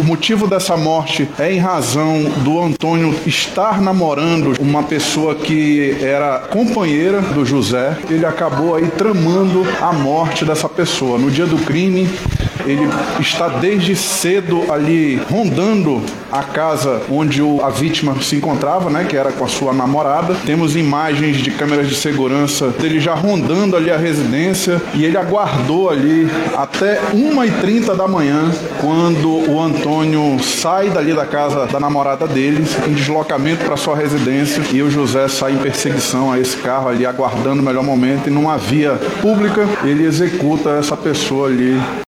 motivo dessa morte é em razão do Antônio estar namorando uma pessoa que era companheira do José. Ele acabou aí tramando a morte dessa pessoa. No dia do crime, ele está desde cedo ali rondando a casa onde a vítima se encontrava, né, que era com a sua namorada. Temos imagens de câmeras de segurança dele já rondando ali a residência, e ele aguardou ali até 1h30 da manhã, quando o Antônio sai dali da casa da namorada dele, em deslocamento para sua residência, e o José sai em perseguição a esse carro ali, aguardando o melhor momento, e numa via pública ele executa essa pessoa ali